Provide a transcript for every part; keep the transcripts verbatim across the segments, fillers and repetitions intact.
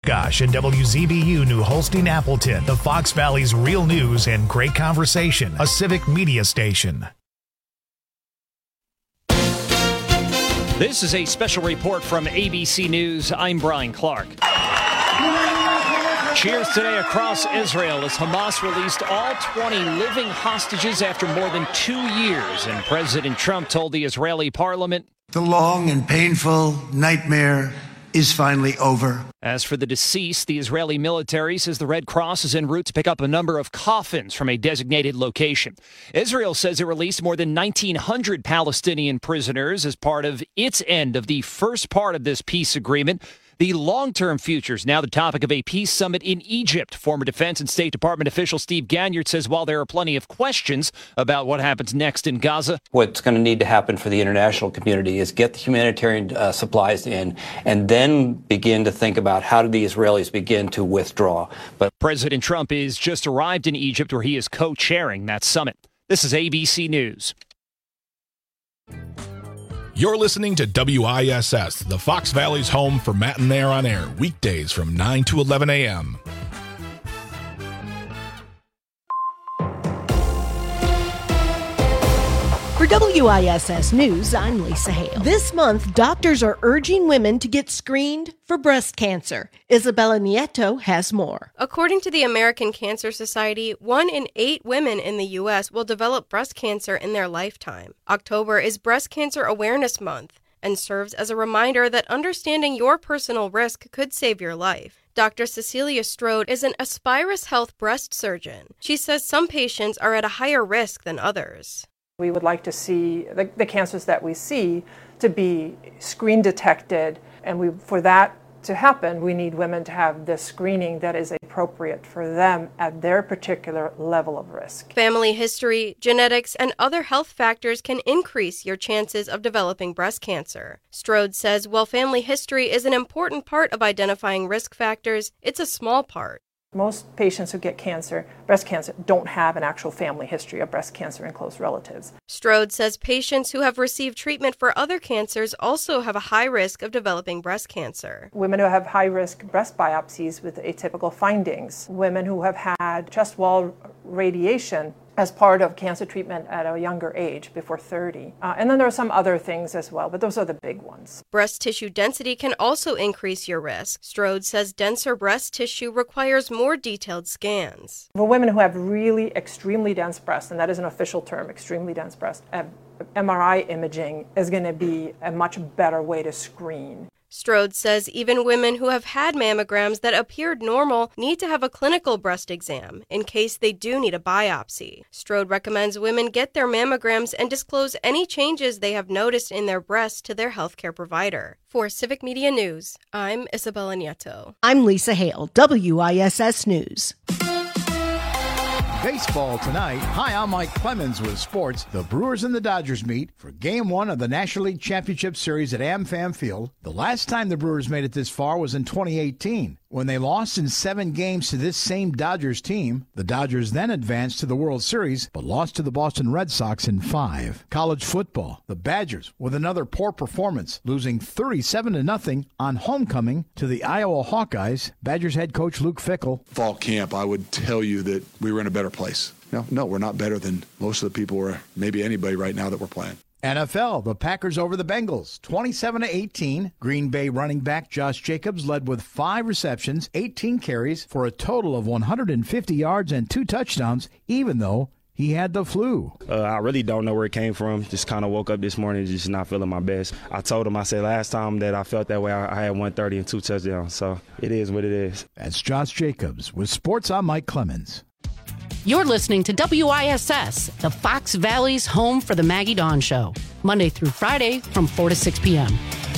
Gosh and W Z B U New Holstein Appleton, the Fox Valley's real news and great conversation, a civic media station. This is a special report from A B C News. I'm Brian Clark. Cheers today across Israel as Hamas released all twenty living hostages after more than two years. And President Trump told the Israeli parliament, "The long and painful nightmare is finally over." As for the deceased, the Israeli military says the Red Cross is en route to pick up a number of coffins from a designated location. Israel says it released more than nineteen hundred Palestinian prisoners as part of its end of the first part of this peace agreement. The long-term future is now the topic of a peace summit in Egypt. Former Defense and State Department official Steve Ganyard says while there are plenty of questions about what happens next in Gaza, what's going to need to happen for the international community is get the humanitarian uh, supplies in and then begin to think about how do the Israelis begin to withdraw. But President Trump is just arrived in Egypt where he is co-chairing that summit. This is A B C News. You're listening to W I S S, the Fox Valley's home for Matt and Nair on air, weekdays from nine to eleven a.m. For W I S S News, I'm Lisa Hale. This month, doctors are urging women to get screened for breast cancer. Isabella Nieto has more. According to the American Cancer Society, one in eight women in the U S will develop breast cancer in their lifetime. October is Breast Cancer Awareness Month and serves as a reminder that understanding your personal risk could save your life. Doctor Cecilia Strode is an Aspirus Health breast surgeon. She says some patients are at a higher risk than others. We would like to see the, the cancers that we see to be screen detected, and we, for that to happen, we need women to have the screening that is appropriate for them at their particular level of risk. Family history, genetics, and other health factors can increase your chances of developing breast cancer. Strode says while family history is an important part of identifying risk factors, it's a small part. Most patients who get cancer, breast cancer, don't have an actual family history of breast cancer in close relatives. Strode says patients who have received treatment for other cancers also have a high risk of developing breast cancer. Women who have high-risk breast biopsies with atypical findings, women who have had chest wall radiation as part of cancer treatment at a younger age, before thirty. Uh, and then there are some other things as well, but those are the big ones. Breast tissue density can also increase your risk. Strode says denser breast tissue requires more detailed scans. For women who have really extremely dense breasts, and that is an official term, extremely dense breast, M R I imaging is going to be a much better way to screen. Strode says even women who have had mammograms that appeared normal need to have a clinical breast exam in case they do need a biopsy. Strode recommends women get their mammograms and disclose any changes they have noticed in their breasts to their healthcare provider. For Civic Media News, I'm Isabella Nieto. I'm Lisa Hale, W I S S News. Baseball tonight. Hi, I'm Mike Clemens with sports. The Brewers and the Dodgers meet for Game one of the National League Championship Series at AmFam Field. The last time the Brewers made it this far was in twenty eighteen, when they lost in seven games to this same Dodgers team. The Dodgers then advanced to the World Series, but lost to the Boston Red Sox in five. College football. The Badgers, with another poor performance, losing thirty-seven to nothing on homecoming to the Iowa Hawkeyes. Badgers head coach Luke Fickell. Fall camp, I would tell you that we were in a better place. No, no, we're not better than most of the people or maybe anybody right now that we're playing. N F L, the Packers over the Bengals, twenty-seven to eighteen. Green Bay running back Josh Jacobs led with five receptions, eighteen carries for a total of one hundred fifty yards and two touchdowns, even though he had the flu. Uh, I really don't know where it came from. Just kind of woke up this morning just not feeling my best. I told him, I said last time that I felt that way, I, I had one thirty and two touchdowns. So it is what it is. That's Josh Jacobs. With sports, I'm Mike Clemens. You're listening to W I S S, the Fox Valley's home for the Maggie Dawn Show, Monday through Friday from four to six p.m.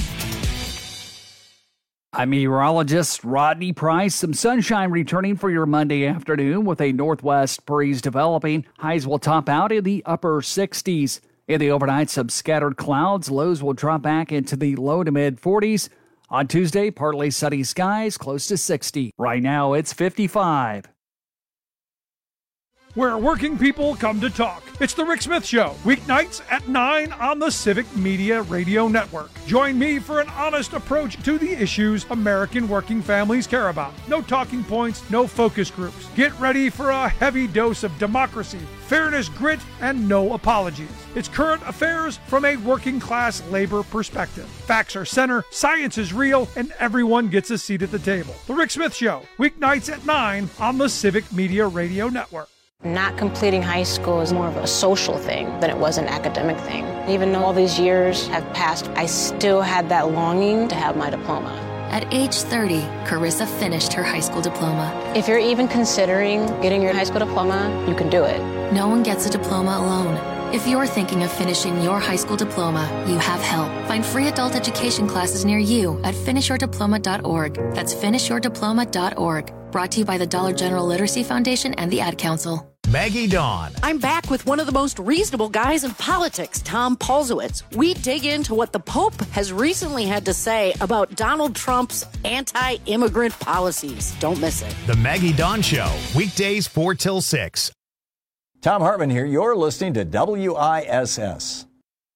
I'm meteorologist Rodney Price. Some sunshine returning for your Monday afternoon with a northwest breeze developing. Highs will top out in the upper sixties. In the overnight, some scattered clouds. Lows will drop back into the low to mid forties. On Tuesday, partly sunny skies, close to sixty. Right now, it's fifty-five. where working people come to talk. It's The Rick Smith Show, weeknights at nine on the Civic Media Radio Network. Join me for an honest approach to the issues American working families care about. No talking points, no focus groups. Get ready for a heavy dose of democracy, fairness, grit, and no apologies. It's current affairs from a working class labor perspective. Facts are center, science is real, and everyone gets a seat at the table. The Rick Smith Show, weeknights at nine on the Civic Media Radio Network. Not completing high school is more of a social thing than it was an academic thing. Even though all these years have passed, I still had that longing to have my diploma. At age thirty, Carissa finished her high school diploma. If you're even considering getting your high school diploma, you can do it. No one gets a diploma alone. If you're thinking of finishing your high school diploma, you have help. Find free adult education classes near you at finish your diploma dot org. That's finish your diploma dot org. Brought to you by the Dollar General Literacy Foundation and the Ad Council. Maggie Dawn. I'm back with one of the most reasonable guys in politics, Tom Polzowitz. We dig into what the Pope has recently had to say about Donald Trump's anti-immigrant policies. Don't miss it. The Maggie Dawn Show, weekdays four till six. Tom Hartman here. You're listening to W I S S.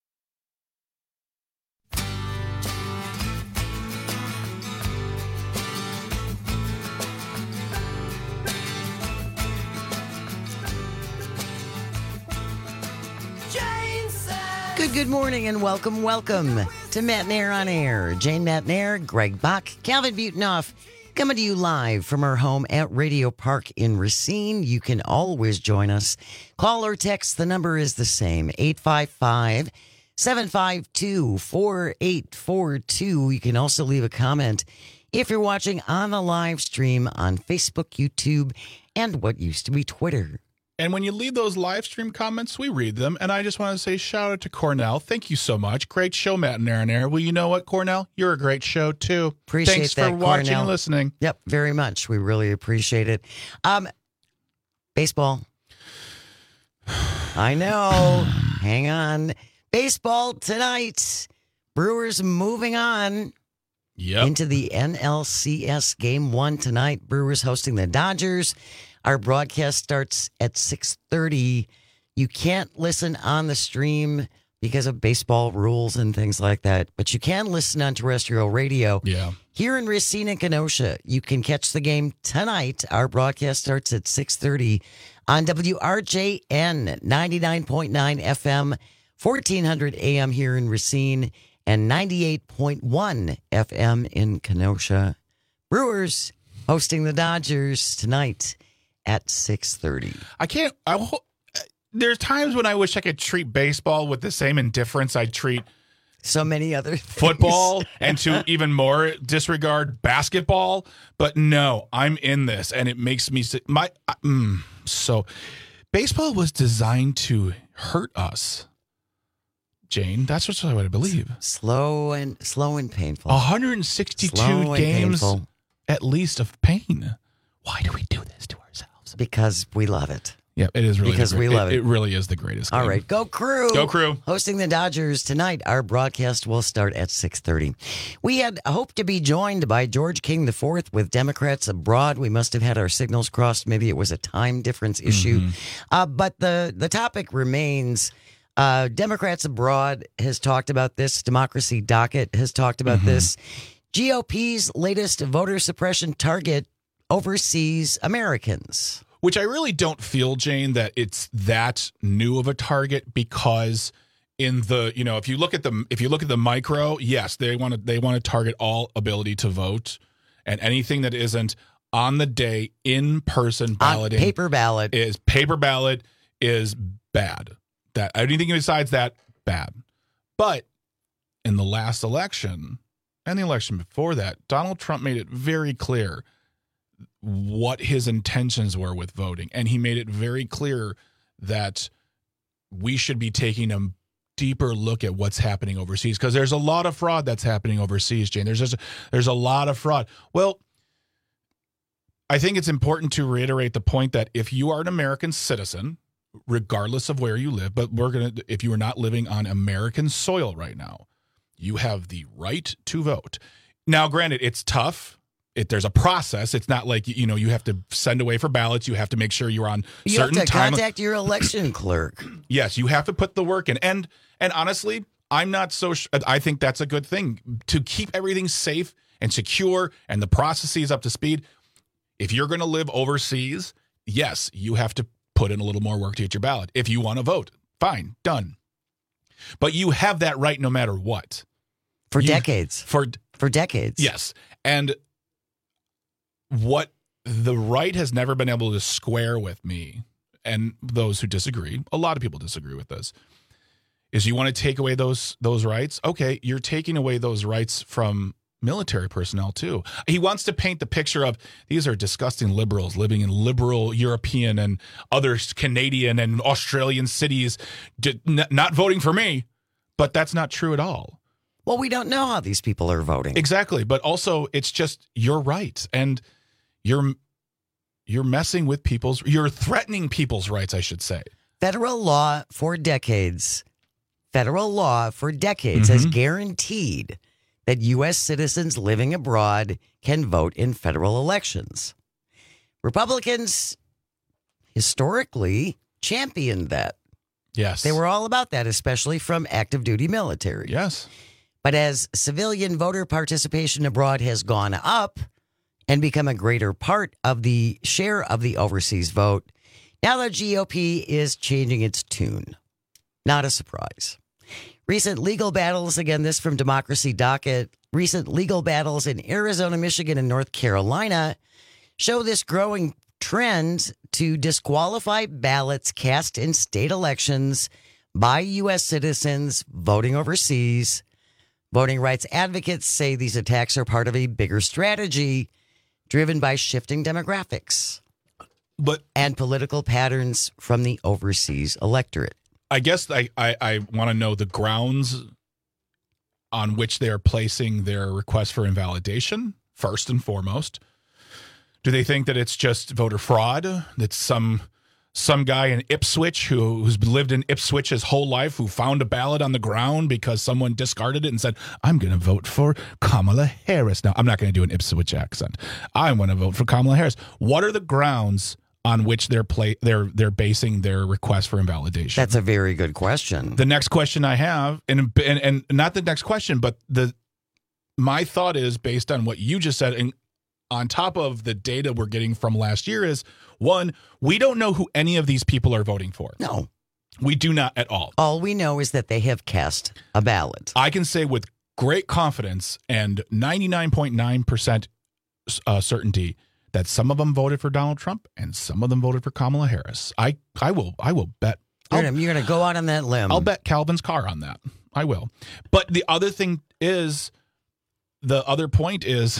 Good, good morning and welcome, welcome to Matt Nair on Air. Jane Matt Nair, Greg Bach, Calvin Butenhoff, coming to you live from our home at Radio Park in Racine. You can always join us. Call or text. The number is the same, eight five five, seven five two, four eight four two. You can also leave a comment if you're watching on the live stream on Facebook, YouTube, and what used to be Twitter. And when you leave those live stream comments, we read them. And I just want to say shout out to Cornell. Thank you so much. Great show, Matt and Aaron Air. Well, you know what, Cornell? You're a great show, too. Appreciate Thanks that, for watching Cornell. and listening. Yep, very much. We really appreciate it. Um, baseball. I know. Hang on. Baseball tonight. Brewers moving on. Yep. Into the N L C S game one tonight. Brewers hosting the Dodgers. Our broadcast starts at six thirty. You can't listen on the stream because of baseball rules and things like that, but you can listen on terrestrial radio. Yeah. Here in Racine and Kenosha, you can catch the game tonight. Our broadcast starts at six thirty on W R J N ninety-nine point nine F M, fourteen hundred A M here in Racine, and ninety-eight point one F M in Kenosha. Brewers hosting the Dodgers tonight at six thirty. I can't. I, there's times when I wish I could treat baseball with the same indifference I treat so many other things. Football, and to even more disregard basketball. But no, I'm in this, and it makes me my mm, so. Baseball was designed to hurt us, Jane. That's what I believe. Slow and slow and painful. one hundred sixty-two Slow and games, painful. At least, of pain. Why do we do this to ourselves? Because we love it. Yeah, it is really because the, we love it, it. It really is the greatest game. All right, go Crew. Go Crew. Hosting the Dodgers tonight. Our broadcast will start at six thirty. We had hoped to be joined by George King the fourth with Democrats abroad. We must have had our signals crossed. Maybe it was a time difference issue. Mm-hmm. Uh, but the, the topic remains, uh, Democrats abroad has talked about this. Democracy Docket has talked about mm-hmm. this. G O P's latest voter suppression target overseas Americans. Which I really don't feel, Jane, that it's that new of a target, because in the, you know, if you look at the if you look at the micro, yes, they want to they want to target all ability to vote, and anything that isn't on the day in person balloting, on paper ballot is paper ballot is bad. That anything besides that, bad. But in the last election and the election before that, Donald Trump made it very clear what his intentions were with voting. And he made it very clear that we should be taking a deeper look at what's happening overseas, because there's a lot of fraud that's happening overseas, Jane. There's just, there's a lot of fraud. Well, I think it's important to reiterate the point that if you are an American citizen, regardless of where you live, but we're going to, if you are not living on American soil right now, you have the right to vote. Now, granted, it's tough. it, there's a process. It's not like, you know, you have to send away for ballots. You have to make sure you're on you certain have to time. contact your election clerk. Yes, you have to put the work in. And and honestly, I'm not so sh- I think that's a good thing to keep everything safe and secure and the processes up to speed. If you're going to live overseas, yes, you have to put in a little more work to get your ballot. If you want to vote, fine, done. But you have that right no matter what. For you, decades. For for decades. Yes. And what the right has never been able to square with me, and those who disagree, a lot of people disagree with this, is you want to take away those those rights? Okay, you're taking away those rights from military personnel too. He wants to paint the picture of these are disgusting liberals living in liberal European and other Canadian and Australian cities d- n- not voting for me, but that's not true at all. Well, we don't know how these people are voting. Exactly, but also it's just your rights, and you're you're messing with people's you're threatening people's rights, I should say. Federal law for decades. Federal law for decades mm-hmm. has guaranteed that U S citizens living abroad can vote in federal elections. Republicans historically championed that. Yes. They were all about that, especially from active duty military. Yes. But as civilian voter participation abroad has gone up and become a greater part of the share of the overseas vote, now the G O P is changing its tune. Not a surprise. Recent legal battles, again, this from Democracy Docket, recent legal battles in Arizona, Michigan, and North Carolina show this growing trend to disqualify ballots cast in state elections by U S citizens voting overseas. Voting rights advocates say these attacks are part of a bigger strategy driven by shifting demographics but and political patterns from the overseas electorate. I guess I, I, I want to know the grounds on which they're placing their request for invalidation, first and foremost. Do they think that it's just voter fraud? That some some guy in Ipswich who, who's lived in Ipswich his whole life, who found a ballot on the ground because someone discarded it and said, I'm going to vote for Kamala Harris. Now, I'm not going to do an Ipswich accent. I want to vote for Kamala Harris. What are the grounds on which they're play they're they're basing their request for invalidation? That's a very good question. The next question I have, and and, and not the next question, but the my thought is based on what you just said, and on top of the data we're getting from last year is, one, we don't know who any of these people are voting for. No. We do not at all. All we know is that they have cast a ballot. I can say with great confidence and ninety-nine point nine percent uh, certainty that some of them voted for Donald Trump and some of them voted for Kamala Harris. I, I will I will bet. You're gonna, you're gonna go out on that limb. I'll bet Calvin's car on that. I will. But the other thing is, the other point is,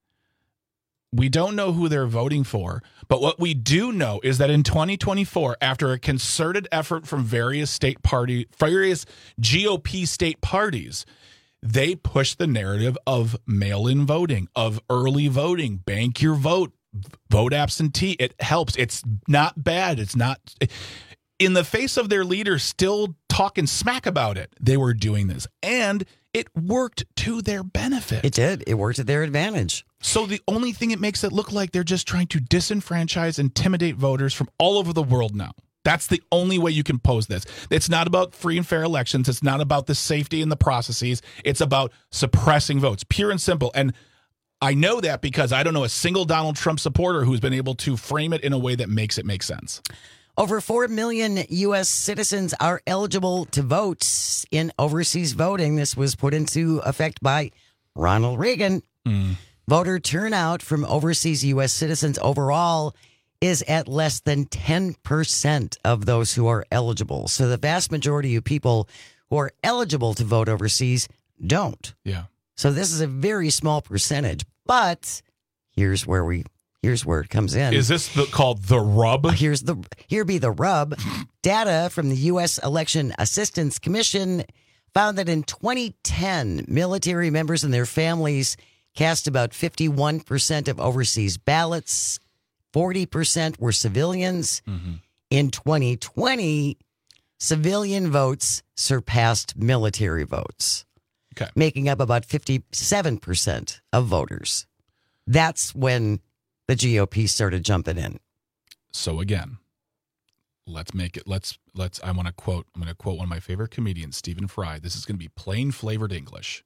we don't know who they're voting for, but what we do know is that in twenty twenty-four, after a concerted effort from various state party, various G O P state parties, they pushed the narrative of mail-in voting, of early voting, bank your vote, vote absentee. It helps. It's not bad. It's not in the face of their leaders still talking smack about it. They were doing this, and it worked to their benefit. It did. It worked to their advantage. So the only thing it makes it look like they're just trying to disenfranchise, intimidate voters from all over the world now. That's the only way you can pose this. It's not about free and fair elections. It's not about the safety and the processes. It's about suppressing votes, pure and simple. And I know that because I don't know a single Donald Trump supporter who's been able to frame it in a way that makes it make sense. Over four million U S citizens are eligible to vote in overseas voting. This was put into effect by Ronald Reagan. Mm. Voter turnout from overseas U S citizens overall is at less than ten percent of those who are eligible. So the vast majority of people who are eligible to vote overseas don't. Yeah. So this is a very small percentage. But here's where we here's where it comes in. Is this the, called the rub? Here's the here be the rub. Data from the U S Election Assistance Commission found that in twenty ten, military members and their families cast about fifty-one percent of overseas ballots. forty percent were civilians. Mm-hmm. In twenty twenty, civilian votes surpassed military votes, okay, making up about fifty-seven percent of voters. That's when the G O P started jumping in. So again, let's make it, let's, let's, I want to quote, I'm going to quote one of my favorite comedians, Stephen Fry. This is going to be plain flavored English.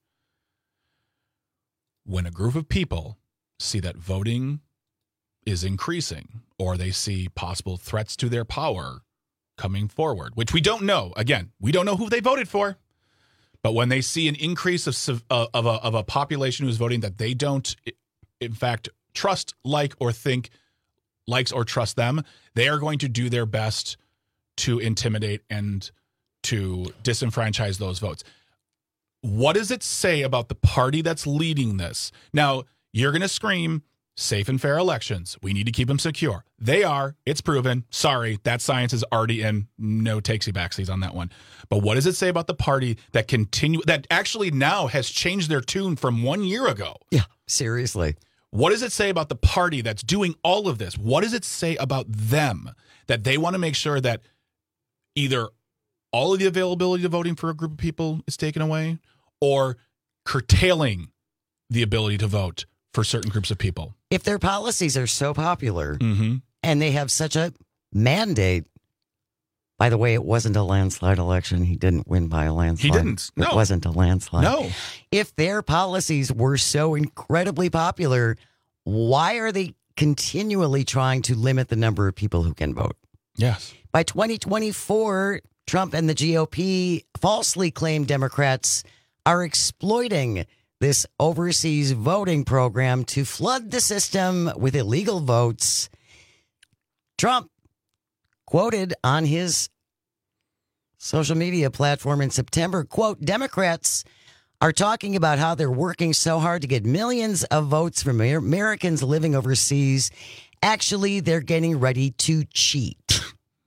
When a group of people see that voting is increasing, or they see possible threats to their power coming forward, which we don't know. Again, we don't know who they voted for. But when they see an increase of, uh, of, a, of a population who's voting that they don't, in fact, trust, like, or think likes or trust them, they are going to do their best to intimidate and to disenfranchise those votes. What does it say about the party that's leading this? Now, you're going to scream, safe and fair elections. We need to keep them secure. They are. It's proven. Sorry, that science is already in. No takesy backsies on that one. But what does it say about the party that continue that actually now has changed their tune from one year ago? Yeah, seriously. What does it say about the party that's doing all of this? What does it say about them that they want to make sure that either all of the availability of voting for a group of people is taken away, or curtailing the ability to vote for certain groups of people? If their policies are so popular mm-hmm. and they have such a mandate, by the way, it wasn't a landslide election. He didn't win by a landslide. He didn't. No. It wasn't a landslide. No. If their policies were so incredibly popular, why are they continually trying to limit the number of people who can vote? Yes. By twenty twenty-four, Trump and the G O P falsely claim Democrats are exploiting this overseas voting program to flood the system with illegal votes. Trump quoted on his social media platform in September, quote, Democrats are talking about how they're working so hard to get millions of votes from Americans living overseas. Actually, they're getting ready to cheat.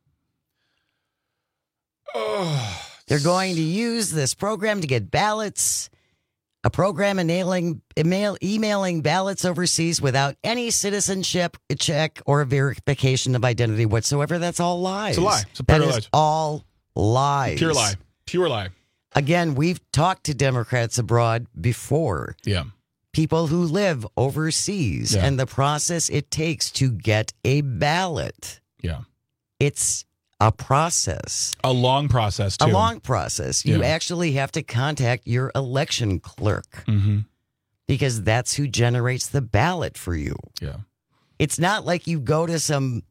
Oh. They're going to use this program to get ballots. A program enabling email, emailing ballots overseas without any citizenship check or verification of identity whatsoever. That's all lies. It's a lie. It's a that pure is lies. all lies. Pure lie. Pure lie. Again, we've talked to Democrats abroad before. Yeah. People who live overseas Yeah. and the process it takes to get a ballot. Yeah. It's a process. A long process, too. A long process. You Yeah. actually have to contact your election clerk Mm-hmm. because that's who generates the ballot for you. Yeah. It's not like you go to some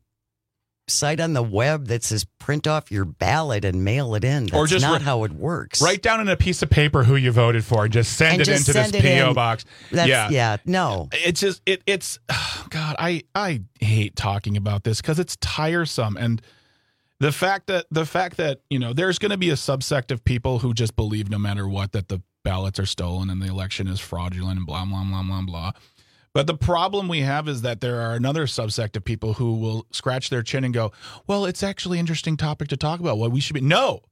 site on the web that says print off your ballot and mail it in. That's Or just not ri- how it works. Write down on a piece of paper who you voted for and just send And it just into send this it P O in. box. That's, yeah. yeah, no. It's just, it, it's, oh God, I, I hate talking about this because it's tiresome. And the fact that, the fact that, you know, there's going to be a subsect of people who just believe no matter what that the ballots are stolen and the election is fraudulent and blah, blah, blah, blah, blah. But the problem we have is that there are another subsect of people who will scratch their chin and go, well, it's actually an interesting topic to talk about. What we should be. No,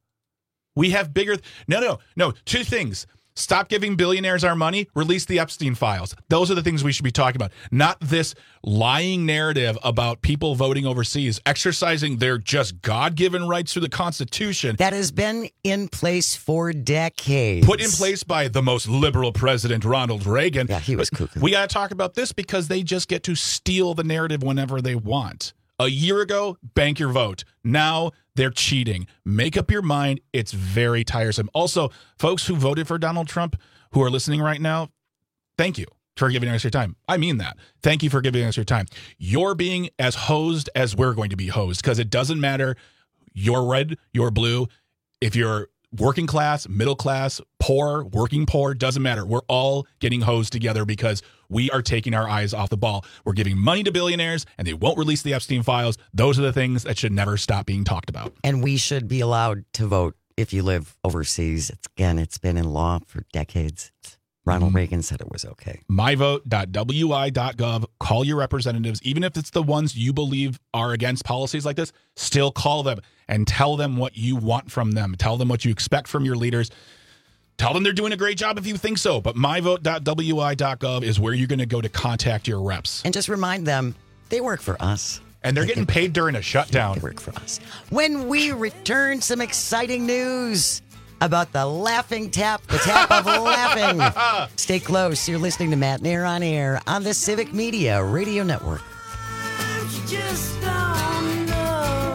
we have bigger. No, no, no. Two things. Stop giving billionaires our money. Release the Epstein files. Those are the things we should be talking about. Not this lying narrative about people voting overseas, exercising their just God-given rights through the Constitution. That has been in place for decades. Put in place by the most liberal president, Ronald Reagan. Yeah, he was cuckoo. We got to talk about this because they just get to steal the narrative whenever they want. A year ago, bank your vote. Now they're cheating. Make up your mind. It's very tiresome. Also, folks who voted for Donald Trump who are listening right now, thank you for giving us your time. I mean that. Thank you for giving us your time. You're being as hosed as we're going to be hosed because it doesn't matter. You're red, you're blue. If you're working class, middle class, poor, working poor, doesn't matter. We're all getting hosed together because we are taking our eyes off the ball. We're giving money to billionaires and they won't release the Epstein files. Those are the things that should never stop being talked about. And we should be allowed to vote if you live overseas. It's, again, it's been in law for decades. Ronald mm-hmm. Reagan said it was okay. my vote dot w i dot gov. Call your representatives, even if it's the ones you believe are against policies like this, still call them and tell them what you want from them. Tell them what you expect from your leaders. Tell them they're doing a great job if you think so. But my vote dot w i dot gov is where you're going to go to contact your reps. And just remind them they work for us. And they're they getting paid during a shutdown. They work for us. When we return, some exciting news. about the laughing tap, the tap of laughing. Stay close. You're listening to Matt Nair on Air on the Civic Media Radio Network. Just don't know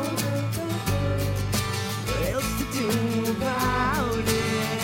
what else to do about it.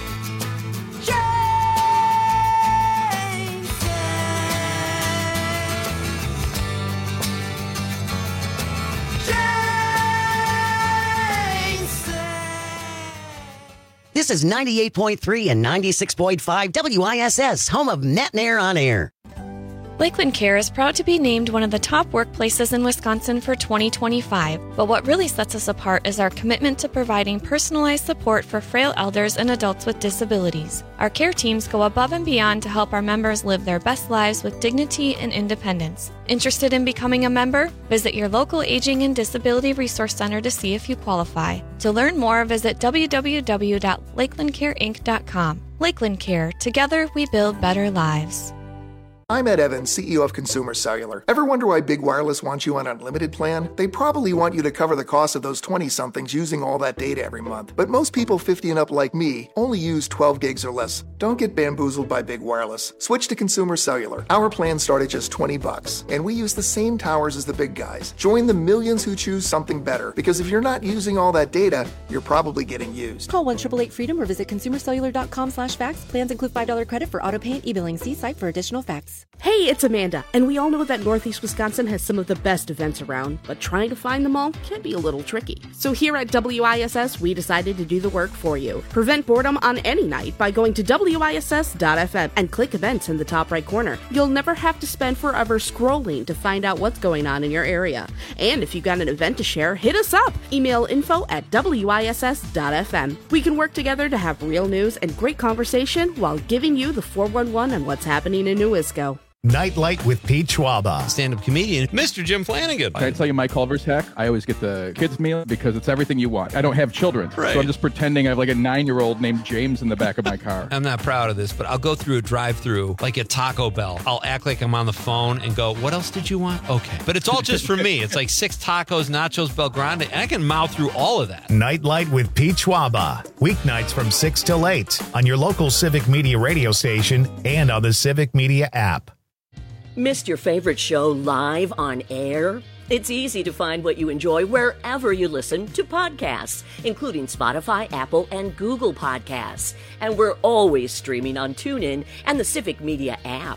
This is ninety-eight point three and ninety-six point five W I S S, home of Matt Nair on Air. Lakeland Care is proud to be named one of the top workplaces in Wisconsin for twenty twenty-five, but what really sets us apart is our commitment to providing personalized support for frail elders and adults with disabilities. Our care teams go above and beyond to help our members live their best lives with dignity and independence. Interested in becoming a member? Visit your local Aging and Disability Resource Center to see if you qualify. To learn more, visit w w w dot lakeland care inc dot com. Lakeland Care. Together, we build better lives. I'm Ed Evans, C E O of Consumer Cellular. Ever wonder why Big Wireless wants you on an unlimited plan? They probably want you to cover the cost of those twenty-somethings using all that data every month. But most people fifty and up like me only use twelve gigs or less. Don't get bamboozled by Big Wireless. Switch to Consumer Cellular. Our plans start at just twenty bucks, and we use the same towers as the big guys. Join the millions who choose something better, because if you're not using all that data, you're probably getting used. Call one eight eight eight freedom or visit consumer cellular dot com slash fax. Plans include five dollars credit for autopay and e-billing. See site for additional facts. Hey, it's Amanda, and we all know that Northeast Wisconsin has some of the best events around, but trying to find them all can be a little tricky. So here at W I S S, we decided to do the work for you. Prevent boredom on any night by going to W I S S dot F M and click events in the top right corner. You'll never have to spend forever scrolling to find out what's going on in your area. And if you've got an event to share, hit us up. Email info at W I S S dot F M. We can work together to have real news and great conversation while giving you the four one one on what's happening in New Isco. Nightlight with Pete Schwaba. Stand-up comedian, Mister Jim Flanagan. Can I tell you my Culver's hack? I always get the kids meal because it's everything you want. I don't have children, right. So I'm just pretending I have like a nine-year-old named James in the back of my car. I'm not proud of this, but I'll go through a drive-through like at Taco Bell. I'll act like I'm on the phone and go, what else did you want? Okay. But it's all just for me. It's like six tacos, nachos, Bel Grande, and I can mouth through all of that. Nightlight with Pete Schwaba. Weeknights from six till eight on your local Civic Media radio station and on the Civic Media app. Missed your favorite show live on air? It's easy to find what you enjoy wherever you listen to podcasts, including Spotify, Apple, and Google Podcasts. And we're always streaming on TuneIn and the Civic Media app.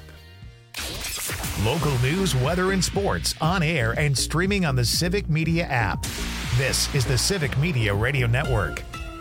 Local news, weather, and sports on air and streaming on the Civic Media app. This is the Civic Media Radio Network.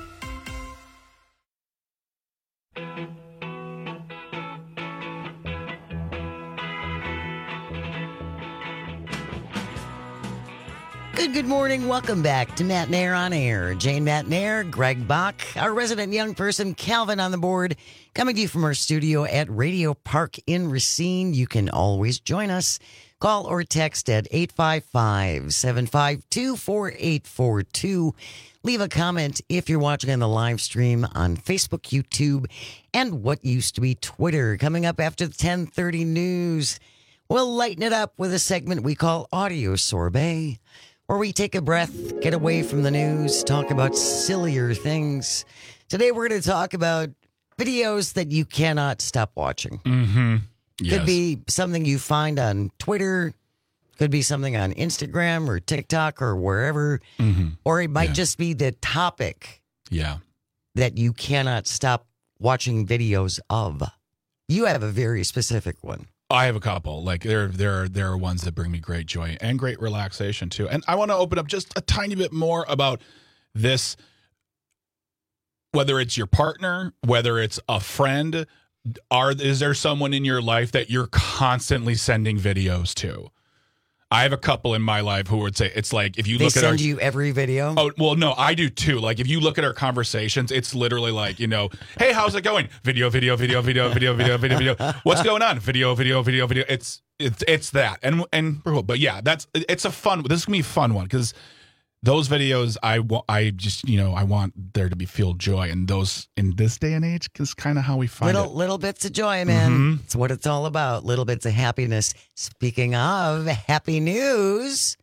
Good, good morning. Welcome back to Matt Nair on Air. Jane Matt Nair, Greg Bach, our resident young person, Calvin on the board, coming to you from our studio at Radio Park in Racine. You can always join us. Call or text at eight five five, seven five two, four eight four two. Leave a comment if you're watching on the live stream on Facebook, YouTube, and what used to be Twitter. Coming up after the ten thirty news, we'll lighten it up with a segment we call Audio Sorbet, where we take a breath, get away from the news, talk about sillier things. Today we're going to talk about videos that you cannot stop watching. Mm-hmm. Yes. Could be something you find on Twitter, could be something on Instagram or TikTok or wherever, mm-hmm. or it might yeah. just be the topic yeah. that you cannot stop watching videos of. You have a very specific one. I have a couple. Like there, there, there are ones that bring me great joy and great relaxation too. And I want to open up just a tiny bit more about this. Whether it's your partner, whether it's a friend, are is there someone in your life that you're constantly sending videos to? I have a couple in my life who would say it's like if you they look at our, send you every video. Oh well, no, I do too. Like if you look at our conversations, it's literally like you know, hey, how's it going? Video, video, video, video, video, video, video, video. What's going on? Video, video, video, video. It's it's it's that and and but yeah, that's it's a fun. This is gonna be a fun one because those videos I want. I just you know I want there to be feel joy, and those in this day and age is kind of how we find little it. little bits of joy, man. Mm-hmm. It's what it's all about. Little bits of happiness. Speaking of happy news,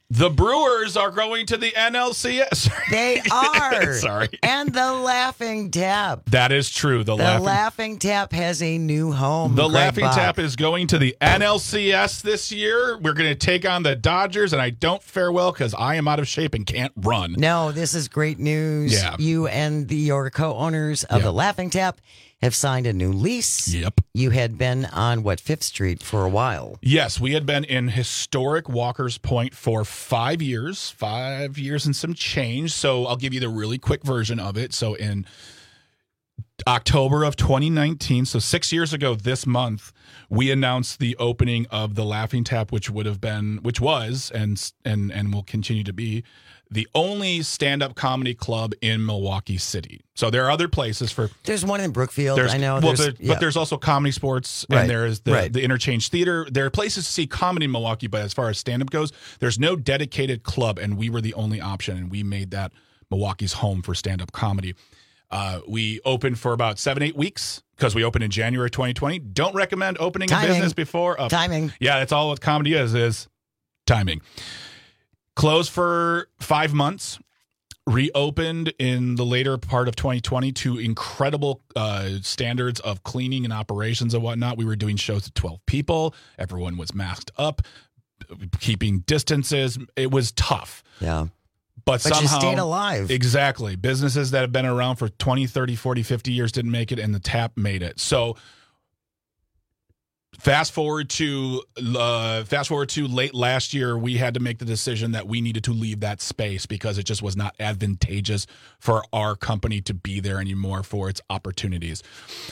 The Brewers are going to the N L C S. They are. Sorry. And the Laughing Tap. That is true. The, The Laughing, Laughing Tap has a new home. the Greg Laughing Bach. Tap is going to the N L C S this year. We're going to take on the Dodgers, and I don't fare well because I am out of shape and can't run. No, this is great news. Yeah. You and the, your co-owners of Yeah. the Laughing Tap have signed a new lease. Yep. You had been on, what, Fifth Street for a while. Yes, we had been in historic Walker's Point for five years, five years and some change. So I'll give you the really quick version of it. So in October of twenty nineteen, so six years ago this month, we announced the opening of the Laughing Tap, which would have been, which was, and and and will continue to be, the only stand-up comedy club in Milwaukee City. So there are other places for. There's one in Brookfield. There's, I know. Well, there's, there, yeah. but there's also Comedy Sports, Right, and there is the, right. the Interchange Theater. There are places to see comedy in Milwaukee, but as far as stand-up goes, there's no dedicated club, and we were the only option, and we made that Milwaukee's home for stand-up comedy. Uh, we opened for about seven, eight weeks because we opened in January twenty twenty. Don't recommend opening Timing. a business before. Uh, Timing. Yeah, that's all what comedy is, is timing. Closed for five months. Reopened in the later part of twenty twenty to incredible uh, standards of cleaning and operations and whatnot. We were doing shows with twelve people. Everyone was masked up, keeping distances. It was tough. Yeah. But, But you somehow, stayed alive. Exactly. Businesses that have been around for twenty, thirty, forty, fifty years didn't make it, and the Tap made it. So fast forward to uh, fast forward to late last year, we had to make the decision that we needed to leave that space because it just was not advantageous for our company to be there anymore for its opportunities.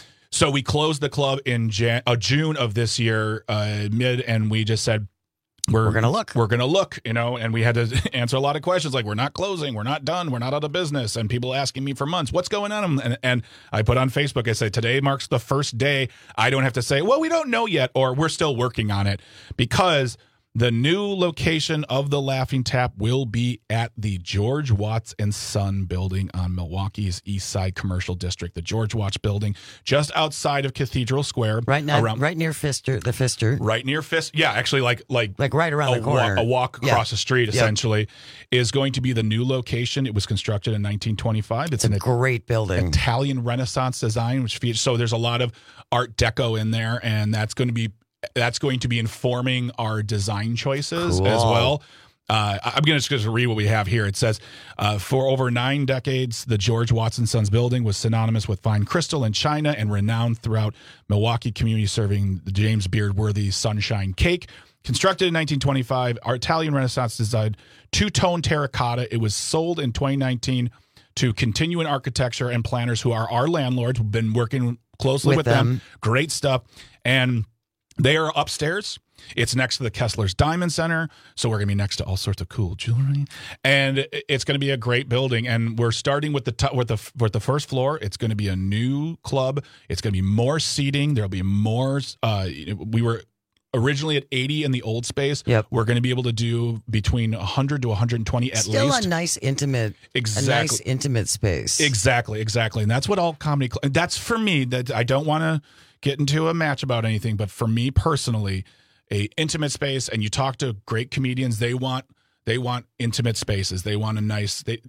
So we closed the club in Jan- uh, June of this year, uh, mid, and we just said, We're, We're gonna look. We're gonna look, you know, and we had to answer a lot of questions like, we're not closing, we're not done, we're not out of business, and people asking me for months, what's going on? And, and I put on Facebook, I said, today marks the first day I don't have to say, well, we don't know yet, or we're still working on it, because the new location of the Laughing Tap will be at the George Watts and Son building on Milwaukee's East Side Commercial District, the George Watts building, just outside of Cathedral Square, Right now, around, right near Fister, the Fister. right near Fist. Yeah, actually, like like Like right around a the corner. Walk, a walk Yeah. across the street, Yep. essentially, is going to be the new location. It was constructed in nineteen twenty-five. It's, It's a an great building. Italian Renaissance design, which features, so there's a lot of Art Deco in there, and that's going to be that's going to be informing our design choices Cool. as well. Uh, I'm going to just read what we have here. It says, uh, for over nine decades, the George Watts and Sons building was synonymous with fine crystal and china and renowned throughout Milwaukee community, serving the James Beard-worthy Sunshine Cake. Constructed in nineteen twenty-five, our Italian Renaissance design, two-tone terracotta. It was sold in twenty nineteen to Continuing Architecture and planners who are our landlords. We've been working closely With with, them. them. Great stuff. And they are upstairs. It's next to the Kessler's Diamond Center, so we're going to be next to all sorts of cool jewelry, and it's going to be a great building. And we're starting with the top, with the with the first floor. It's going to be a new club. It's going to be more seating. There'll be more. Uh, we were originally at eighty in the old space. Yep. We're going to be able to do between one hundred to one hundred twenty at Still least. a nice intimate, Exactly. a nice intimate space. Exactly, exactly. And that's what all comedy, cl- that's for me, that I don't want to get into a match about anything, but for me personally, a intimate space, and you talk to great comedians, they want, they want intimate spaces. They want a nice, they,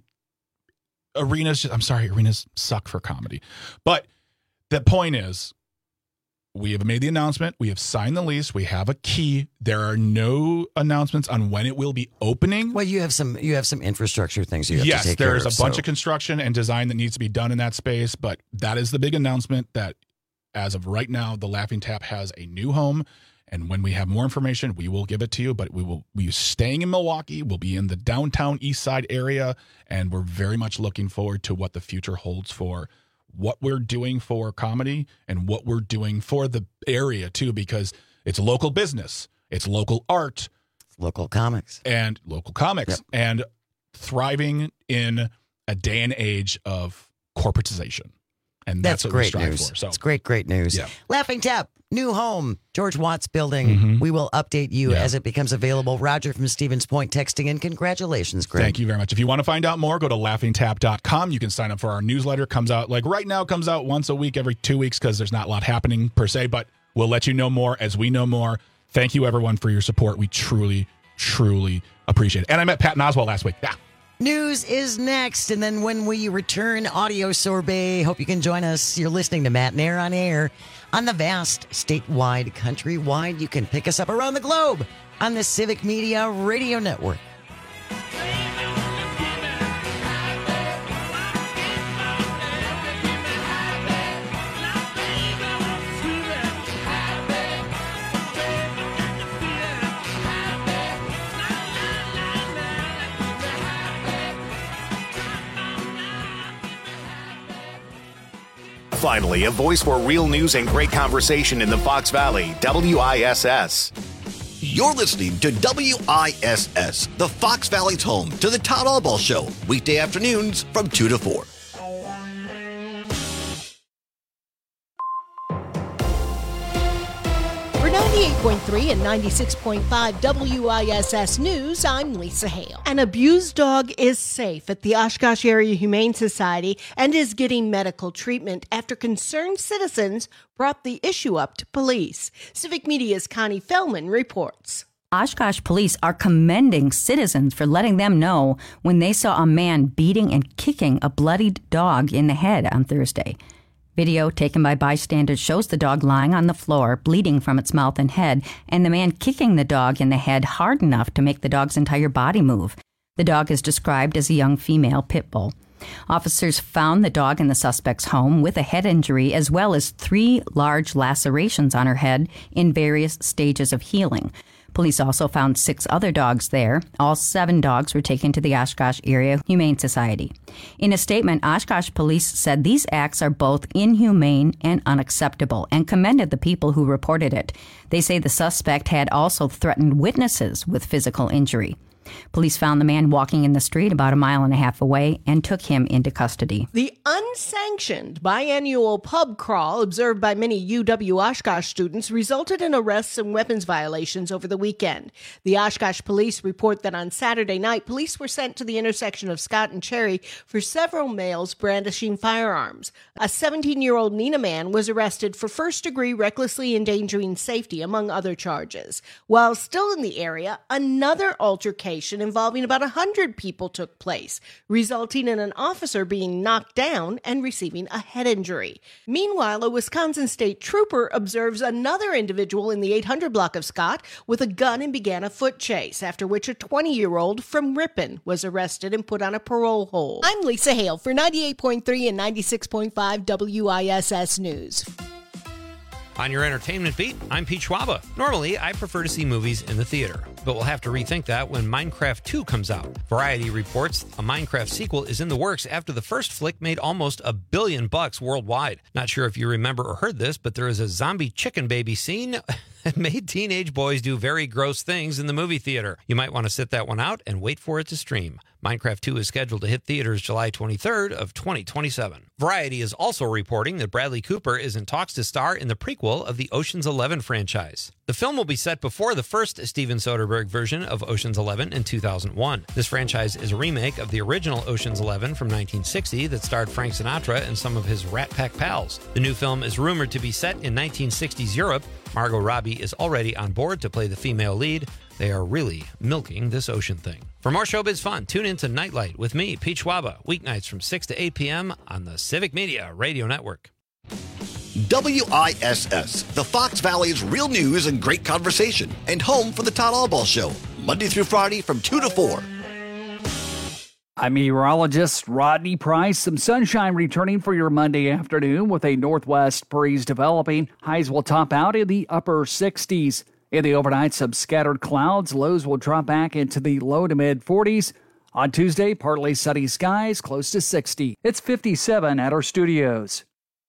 arenas, I'm sorry, arenas suck for comedy. But the point is, we have made the announcement. We have signed the lease. We have a key. There are no announcements on when it will be opening. Well, you have some you have some infrastructure things you have Yes, to take there care is a of, bunch so. of construction and design that needs to be done in that space, but that is the big announcement that as of right now, the Laughing Tap has a new home. And when we have more information, we will give it to you. But we will be staying in Milwaukee. We'll be in the downtown East Side area, and we're very much looking forward to what the future holds for what we're doing for comedy and what we're doing for the area too, because it's local business, it's local art, local comics, and local comics, Yep. and thriving in a day and age of corporatization. And that's, That's what we great strive news. for. So It's great, great news. Yeah. Laughing Tap, new home, George Watts building. Mhm. We will update you Yeah. as it becomes available. Roger from Stevens Point texting in. Congratulations, Greg. Thank you very much. If you want to find out more, go to laughing tap dot com. You can sign up for our newsletter. Comes out like right now, comes out once a week, every two weeks, because there's not a lot happening per se, but we'll let you know more as we know more. Thank you, everyone, for your support. We truly, truly appreciate it. And I met Patton Oswalt last week. Yeah. News is next, and then when we return, audio sorbet. Hope you can join us. You're listening to Matt Nair on air on the vast, statewide, countrywide. You can pick us up around the globe on the Civic Media Radio Network. Finally, a voice for real news and great conversation in the Fox Valley, W I S S. You're listening to W I S S, the Fox Valley's home to the Todd Albaugh Show, weekday afternoons from two to four. For ninety-eight point three and ninety-six point five W I S S News, I'm Lisa Hale. An abused dog is safe at the Oshkosh Area Humane Society and is getting medical treatment after concerned citizens brought the issue up to police. Civic Media's Connie Fellman reports. Oshkosh police are commending citizens for letting them know when they saw a man beating and kicking a bloodied dog in the head on Thursday. Video taken by bystanders shows the dog lying on the floor, bleeding from its mouth and head, and the man kicking the dog in the head hard enough to make the dog's entire body move. The dog is described as a young female pit bull. Officers found the dog in the suspect's home with a head injury as well as three large lacerations on her head in various stages of healing. Police also found six other dogs there. All seven dogs were taken to the Oshkosh Area Humane Society. In a statement, Oshkosh police said these acts are both inhumane and unacceptable and commended the people who reported it. They say the suspect had also threatened witnesses with physical injury. Police found the man walking in the street about a mile and a half away and took him into custody. The unsanctioned biannual pub crawl observed by many U W Oshkosh students resulted in arrests and weapons violations over the weekend. The Oshkosh police report that on Saturday night, police were sent to the intersection of Scott and Cherry for several males brandishing firearms. A seventeen-year-old Neenah man was arrested for first-degree recklessly endangering safety, among other charges. While still in the area, another altercation involving about one hundred people took place, resulting in an officer being knocked down and receiving a head injury. Meanwhile, a Wisconsin state trooper observes another individual in the eight hundred block of Scott with a gun and began a foot chase, after which a twenty-year-old from Ripon was arrested and put on a parole hold. I'm Lisa Hale for ninety-eight point three and ninety-six point five W I S S News. On your entertainment beat, I'm Pete Schwaba. Normally, I prefer to see movies in the theater, but we'll have to rethink that when Minecraft two comes out. Variety reports a Minecraft sequel is in the works after the first flick made almost a billion bucks worldwide. Not sure if you remember or heard this, but there is a zombie chicken baby scene that made teenage boys do very gross things in the movie theater. You might want to sit that one out and wait for it to stream. Minecraft two is scheduled to hit theaters July twenty-third of twenty twenty-seven. Variety is also reporting that Bradley Cooper is in talks to star in the prequel of the Ocean's Eleven franchise. The film will be set before the first Steven Soderbergh version of Ocean's Eleven in two thousand one. This franchise is a remake of the original Ocean's Eleven from nineteen sixty that starred Frank Sinatra and some of his Rat Pack pals. The new film is rumored to be set in nineteen sixties Europe. Margot Robbie is already on board to play the female lead. They are really milking this ocean thing. For more showbiz fun, tune in to Nightlight with me, Pete Schwaba, weeknights from six to eight p.m. on the Civic Media Radio Network. W I S S, the Fox Valley's real news and great conversation, and home for the Todd Albaugh Show, Monday through Friday from two to four. I'm meteorologist Rodney Price. Some sunshine returning for your Monday afternoon with a northwest breeze developing. Highs will top out in the upper sixties. In the overnight, some scattered clouds. Lows will drop back into the low to mid forties. On Tuesday, partly sunny skies, close to sixty. It's fifty-seven at our studios.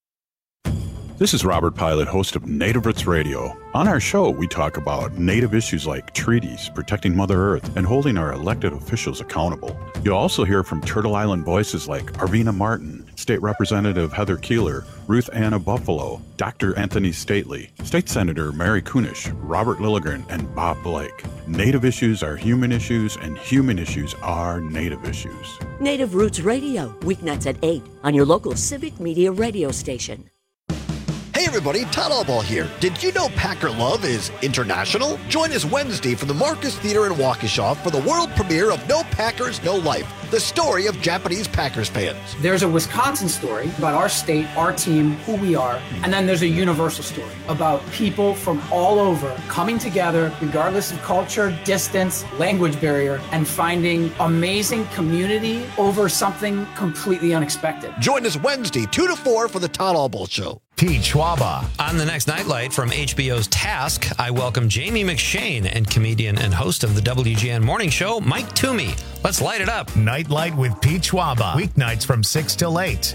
This is Robert Pilot, host of Native Roots Radio. On our show, we talk about Native issues like treaties, protecting Mother Earth, and holding our elected officials accountable. You'll also hear from Turtle Island voices like Arvina Martin, State Representative Heather Keeler, Ruth Anna Buffalo, Doctor Anthony Stately, State Senator Mary Kunish, Robert Lilligren, and Bob Blake. Native issues are human issues, and human issues are Native issues. Native Roots Radio, weeknights at eight on your local Civic Media radio station. Hey everybody, Todd Allball here. Did you know Packer Love is international? Join us Wednesday from the Marcus Theater in Waukesha for the world premiere of No Packers, No Life, the story of Japanese Packers fans. There's a Wisconsin story about our state, our team, who we are, and then there's a universal story about people from all over coming together, regardless of culture, distance, language barrier, and finding amazing community over something completely unexpected. Join us Wednesday, two to four for the Todd Allball Show. Pete Schwaba. On the next Nightlight from H B O's Task, I welcome Jamie McShane and comedian and host of the W G N Morning Show, Mike Toomey. Let's light it up. Nightlight with Pete Schwaba. Weeknights from six till eight.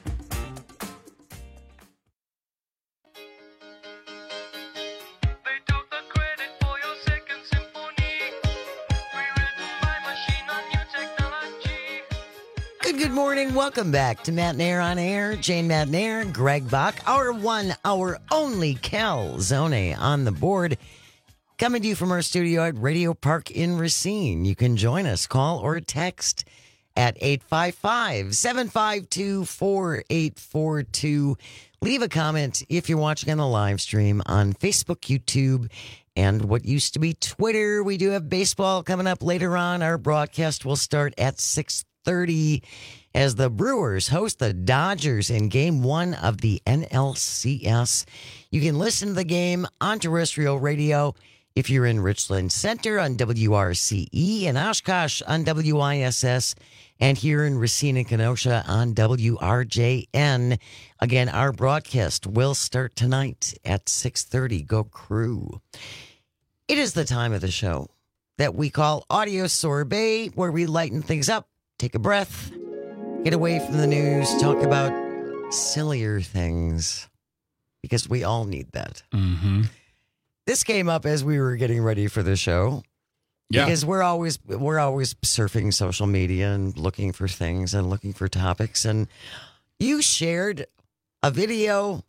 Good, good morning. Welcome back to Matt Nair on Air. Jane Matt Nair, Greg Bach, our one, our only Cal Zone on the board. Coming to you from our studio at Radio Park in Racine. You can join us, call or text at eight five five, seven five two, four eight four two. Leave a comment if you're watching on the live stream on Facebook, YouTube, and what used to be Twitter. We do have baseball coming up later on. Our broadcast will start at six thirty as the Brewers host the Dodgers in game one of the N L C S. You can listen to the game on terrestrial radio if you're in Richland Center on W R C E, and Oshkosh on W I S S, and here in Racine and Kenosha on W R J N. Again, our broadcast will start tonight at six thirty. Go Crew. It is the time of the show that we call Audio Sorbet, where we lighten things up, take a breath, get away from the news, talk about sillier things, because we all need that. Mm-hmm. This came up as we were getting ready for the show. Yeah. Because we're always we're always surfing social media and looking for things and looking for topics. And you shared a video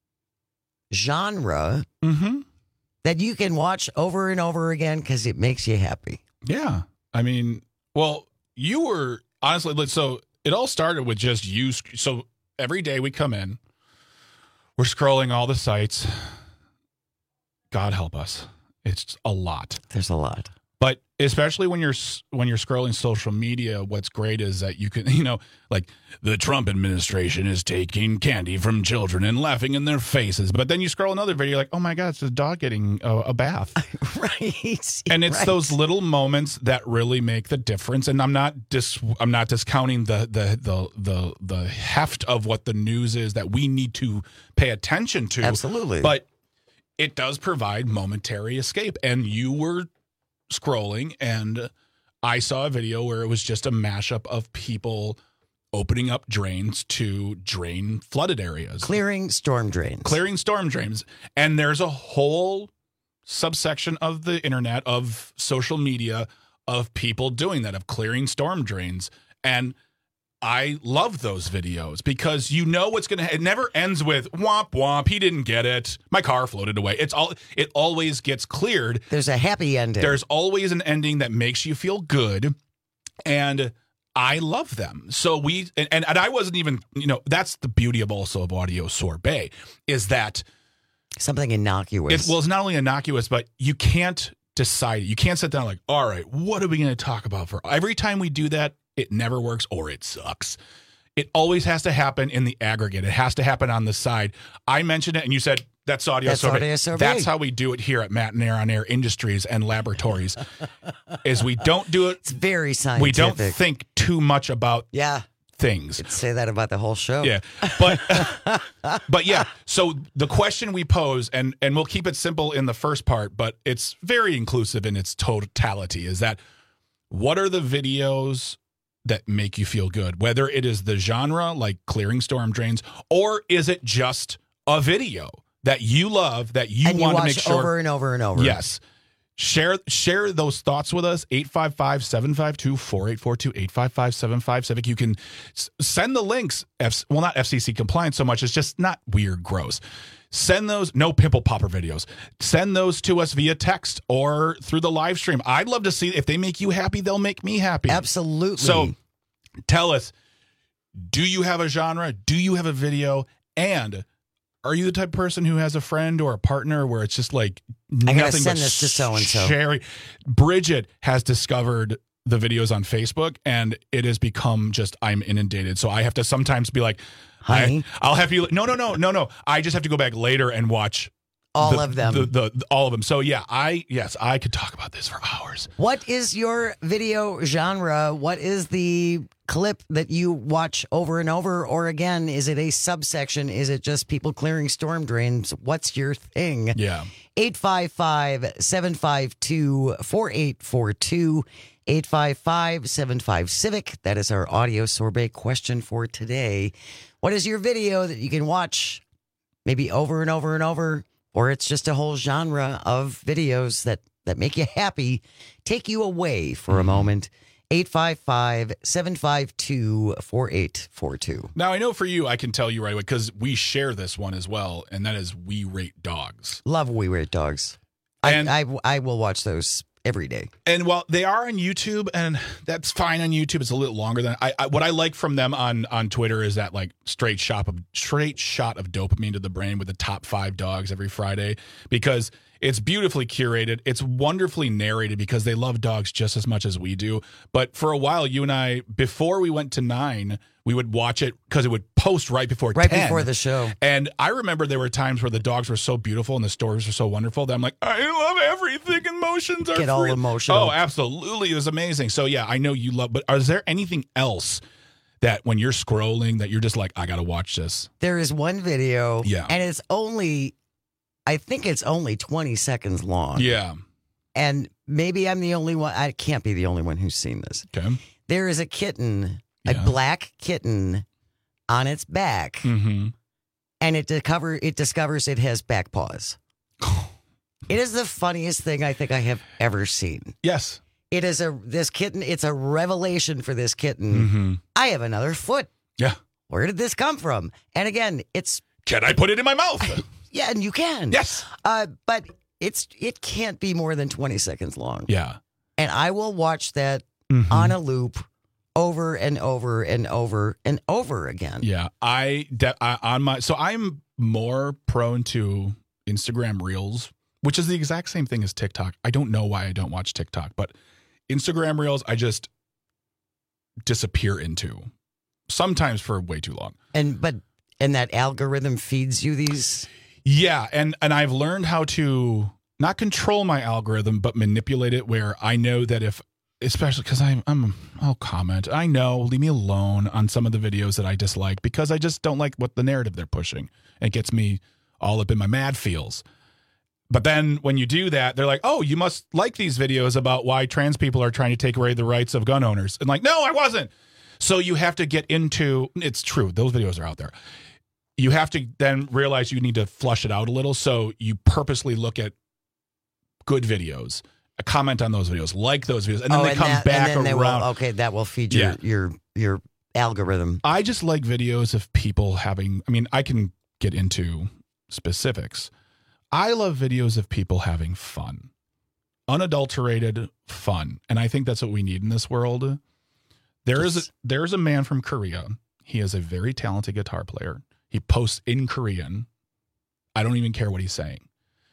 genre Mm-hmm. that you can watch over and over again because it makes you happy. Yeah. I mean, well, you were honestly, like, so it all started with just you. sc- So every day we come in, we're scrolling all the sites. God help us. It's a lot. There's a lot. But especially when you're s- when you're scrolling social media, what's great is that you can, you know, like the Trump administration is taking candy from children and laughing in their faces. But then you scroll another video, you're like, oh my God, it's a dog getting a, a bath. Right. And it's Right. those little moments that really make the difference. And I'm not dis I'm not discounting the the the the the heft of what the news is that we need to pay attention to. Absolutely. But it does provide momentary escape. And you were scrolling and I saw a video where it was just a mashup of people opening up drains to drain flooded areas. Clearing storm drains. Clearing storm drains. And there's a whole subsection of the internet, of social media, of people doing that, of clearing storm drains. And I love those videos because you know what's going to, it never ends with womp womp. He didn't get it. My car floated away. It's all, it always gets cleared. There's a happy ending. There's always an ending that makes you feel good. And I love them. So we, and, and I wasn't even, you know, that's the beauty of also of Audio Sorbet is that something innocuous. It, well, it's not only innocuous, but you can't decide. You can't sit down like, all right, what are we going to talk about for every time we do that? It never works or it sucks. It always has to happen in the aggregate. It has to happen on the side. I mentioned it and you said, that's Audio That's Sorbet. Audio Sorbet. That's how we do it here at Matt and Air on Air Industries and Laboratories is we don't do it. It's very scientific. We don't think too much about yeah. things. You'd say that about the whole show. Yeah. But but yeah, so the question we pose, and and we'll keep it simple in the first part, but it's very inclusive in its totality, is that what are the videos that make you feel good? Whether it is the genre, like clearing storm drains, or is it just a video that you love, that you and want you to make sure. over and over and over. Yes. Share share those thoughts with us, eight five five, seven five two, four eight four two, eight five five, seven five seven. You can s- send the links, F- well, not F C C compliant so much, it's just not weird, gross. Send those, no pimple popper videos. Send those to us via text or through the live stream. I'd love to see, if they make you happy, they'll make me happy. Absolutely. So tell us, do you have a genre? Do you have a video? And are you the type of person who has a friend or a partner where it's just like I gotta nothing send but this to so-and-so. sharing? Bridget has discovered the videos on Facebook, and it has become just, I'm inundated. So I have to sometimes be like, Honey? I, I'll have you, no, no, no, no, no. I just have to go back later and watch All the- of them. The, the, the- all of them. So yeah, I, yes, I could talk about this for hours. What is your video genre? What is the clip that you watch over and over? Or again, is it a subsection? Is it just people clearing storm drains? What's your thing? Yeah. eight five five, seven five two, four eight four two. eight five five, seven five, Civic. That is our audio sorbet question for today. What is your video that you can watch maybe over and over and over? Or it's just a whole genre of videos that, that make you happy, take you away for a moment. eight five five, seven five two, four eight four two. Now, I know for you, I can tell you right away because we share this one as well, and that is We Rate Dogs. Love We Rate Dogs. And I, I, I will watch those every day. And while they are on YouTube, and that's fine on YouTube, it's a little longer than I, I. What I like from them on on Twitter is that like straight shot of straight shot of dopamine to the brain with the top five dogs every Friday, because it's beautifully curated. It's wonderfully narrated because they love dogs just as much as we do. But for a while, you and I, before we went to nine, we would watch it because it would post right before Right ten. before the show. And I remember there were times where the dogs were so beautiful and the stories were so wonderful that I'm like, I love everything. Emotions are Get all free. emotional. Oh, absolutely. It was amazing. So yeah, I know you love, but is there anything else that when you're scrolling that you're just like, I got to watch this? There is one video. Yeah. And it's only, I think it's only twenty seconds long. Yeah. And maybe I'm the only one. I can't be the only one who's seen this. Okay. There is a kitten, a black kitten on its back, Mm-hmm. and it discover it discovers it has back paws. It is the funniest thing I think I have ever seen. Yes. It is a this kitten. It's a revelation for this kitten. Mm-hmm. I have another foot. Yeah. Where did this come from? And again, it's Can I put it in my mouth? yeah, and you can. Yes. Uh, but it's it can't be more than twenty seconds long. Yeah. And I will watch that Mhm. on a loop over and over and over and over again. Yeah. I, de- I on my so I'm more prone to Instagram Reels, which is the exact same thing as TikTok. I don't know why I don't watch TikTok, but Instagram Reels I just disappear into, sometimes for way too long. And but and that algorithm feeds you these. Yeah, and and I've learned how to not control my algorithm, but manipulate it where I know that if, especially because I'm, I'm, I'll comment. I know, leave me alone on some of the videos that I dislike because I just don't like what the narrative they're pushing. It gets me all up in my mad feels. But then when you do that, they're like, oh, you must like these videos about why trans people are trying to take away the rights of gun owners. And like, no, I wasn't. So you have to get into, it's true, those videos are out there. You have to then realize you need to flush it out a little. So you purposely look at good videos, comment on those videos, like those videos, and then oh, they and come that, back and then around. They will, okay, that will feed your Yeah. your your algorithm. I just like videos of people having, I mean, I can get into specifics. I love videos of people having fun, unadulterated fun. And I think that's what we need in this world. There is a, there's a man from Korea. He is a very talented guitar player. He posts in Korean. I don't even care what he's saying.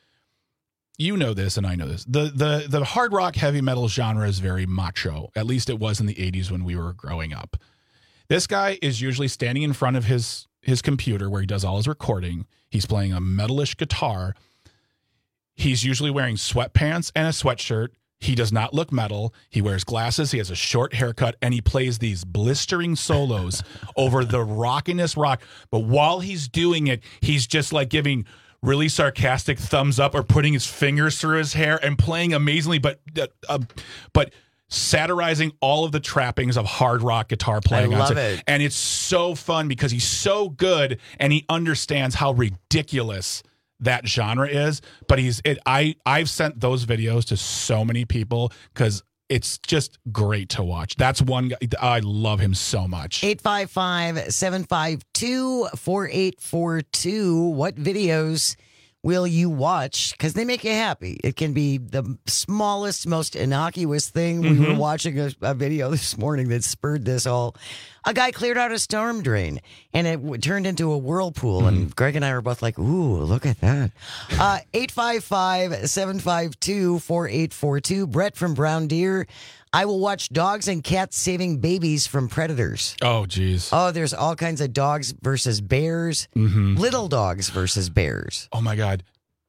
You know this, and I know this. The the the hard rock heavy metal genre is very macho. At least it was in the eighties when we were growing up. This guy is usually standing in front of his his computer where he does all his recording. He's playing a metalish guitar. He's usually wearing sweatpants and a sweatshirt. He does not look metal. He wears glasses. He has a short haircut, and he plays these blistering solos over the rockiness rock. But while he's doing it, he's just like giving really sarcastic thumbs up or putting his fingers through his hair and playing amazingly, but uh, uh, but satirizing all of the trappings of hard rock guitar playing. I love on it. And it's so fun because he's so good and he understands how ridiculous that genre is. But he's it. I I've sent those videos to so many people because it's just great to watch. That's one guy. I love him so much. eight five five, seven five two, four eight four two. What videos will you watch? Because they make you happy. It can be the smallest, most innocuous thing. We Mhm. were watching a, a video this morning that spurred this all. A guy cleared out a storm drain, and it w- turned into a whirlpool, and Greg and I were both like, ooh, look at that. Uh, eight five five, seven five two, four eight four two. Brett from Brown Deer. I will watch dogs and cats saving babies from predators. Oh, geez. Oh, there's all kinds of dogs versus bears. Mm-hmm. Little dogs versus bears. Oh, my God.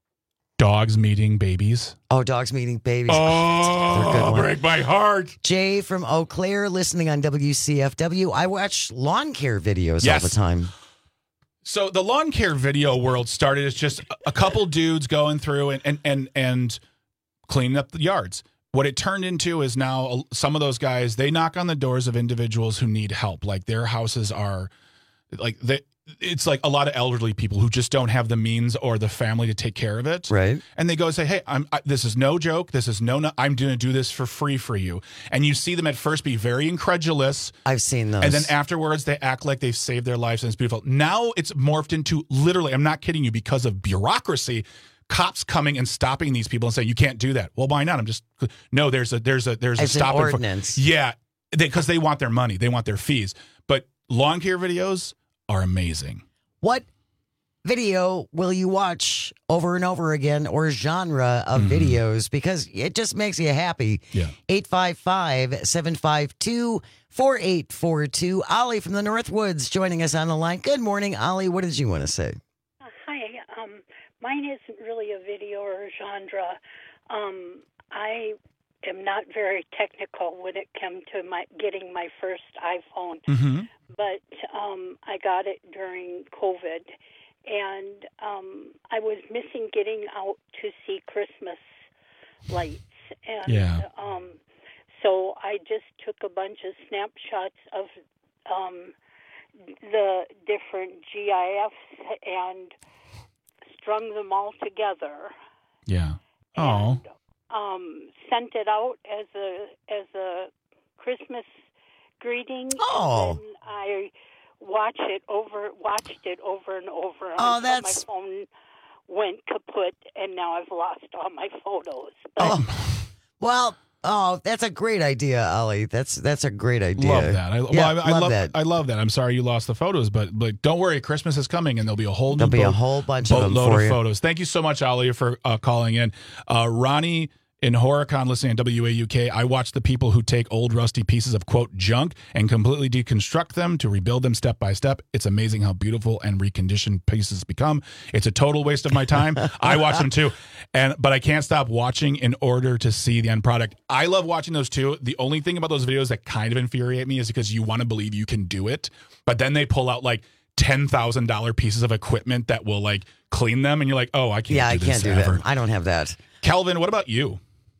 Dogs meeting babies. Oh, dogs meeting babies. Oh, break my heart. Jay from Eau Claire listening on W C F W. I watch lawn care videos Yes. all the time. So the lawn care video world started as just a couple dudes going through and, and, and, and cleaning up the yards. What it turned into is now some of those guys, they knock on the doors of individuals who need help. Like their houses are like they, it's like a lot of elderly people who just don't have the means or the family to take care of it. Right. And they go and say, hey, I'm, I, this is no joke. This is no, no I'm going to do this for free for you. And you see them at first be very incredulous. I've seen those. And then afterwards, they act like they've saved their lives and it's beautiful. Now it's morphed into literally, I'm not kidding you, because of bureaucracy, cops coming and stopping these people and saying, you can't do that. Well, why not? I'm just, no, there's a, there's a, there's As a an stop. ordinance. For, yeah. Because they, they want their money. They want their fees. But lawn care videos are amazing. What video will you watch over and over again, or genre of Mm-hmm. videos? Because it just makes you happy. Yeah. eight five five, seven five two, four eight four two. Ollie from the Northwoods joining us on the line. Good morning, Ollie. What did you want to say? Uh, hi. Um, mine isn't really a video or a genre. Um, I am not very technical when it came to my getting my first iPhone, Mm-hmm. but um, I got it during COVID, and um, I was missing getting out to see Christmas lights, and Yeah. um, so I just took a bunch of snapshots of um, the different G I Fs and strung them all together. Yeah. Oh. Um, sent it out as a as a Christmas greeting. Oh. And then I watch it over watched it over and over Oh, until that's- my phone went kaput, and now I've lost all my photos. Oh, well, oh, that's a great idea, Ollie. That's that's a great idea. Love that. I, yeah, well, I, I love love that. I love that. I'm sorry you lost the photos, but but don't worry, Christmas is coming, and there'll be a whole There'll new be a boat- whole bunch of them boatload for of you. photos. Thank you so much, Ali, for uh, calling in. Uh, Ronnie in Horicon, listening to W A U K. I watch the people who take old rusty pieces of quote junk and completely deconstruct them to rebuild them step by step. It's amazing how beautiful and reconditioned pieces become. It's a total waste of my time. I watch them too, and but I can't stop watching in order to see the end product. I love watching those too. The only thing about those videos that kind of infuriate me is because you want to believe you can do it, but then they pull out like ten thousand dollars pieces of equipment that will like clean them, and you're like, oh, I can't. Yeah, do I this can't do ever. that. I don't have that. Calvin, what about you?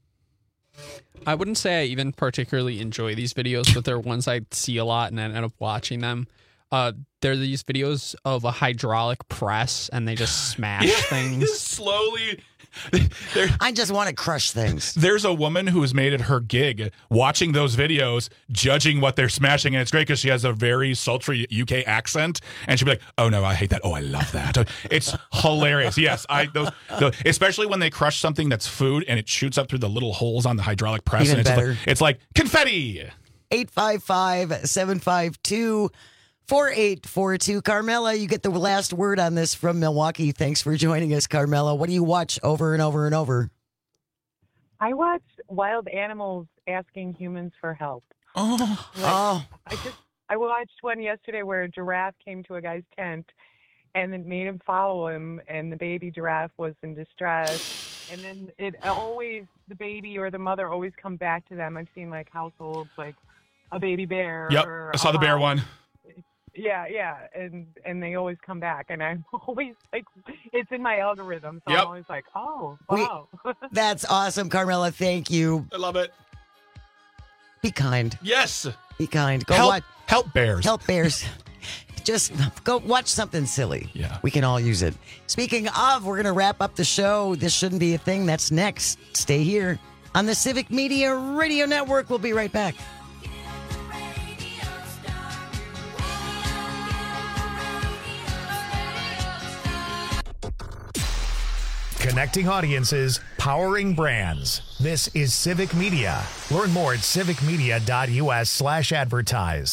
I wouldn't say I even particularly enjoy these videos, but they're ones I see a lot and I end up watching them. Uh, they're these videos of a hydraulic press and they just smash things. Slowly. I just want to crush things. There's a woman who has made it her gig watching those videos, judging what they're smashing. And it's great because she has a very sultry U K accent. And she'll be like, oh, no, I hate that. Oh, I love that. It's hilarious. Yes, I those, the, especially when they crush something that's food and it shoots up through the little holes on the hydraulic press. Even and it's better. Like, it's like confetti. eight five five, seven five two, four eight four two. Carmela, you get the last word on this from Milwaukee. Thanks for joining us, Carmela. What do you watch over and over and over? I watch wild animals asking humans for help. Oh, Like, oh. I just I watched one yesterday where a giraffe came to a guy's tent and it made him follow him, and the baby giraffe was in distress. And then it always, the baby or the mother always come back to them. I've seen like households like a baby bear. Yep, or I saw a the bear mouse. one. Yeah, yeah, and and they always come back, and I'm always like, it's in my algorithm, so Yep. I'm always like, oh, We- wow. That's awesome, Carmela. Thank you. I love it. Be kind. Yes. Be kind. Go Help- watch. Help bears. Help bears. Just go watch something silly. Yeah. We can all use it. Speaking of, we're going to wrap up the show. This shouldn't be a thing. That's next. Stay here on the Civic Media Radio Network. We'll be right back. Connecting audiences, powering brands. This is Civic Media. Learn more at civicmedia.us slash advertise.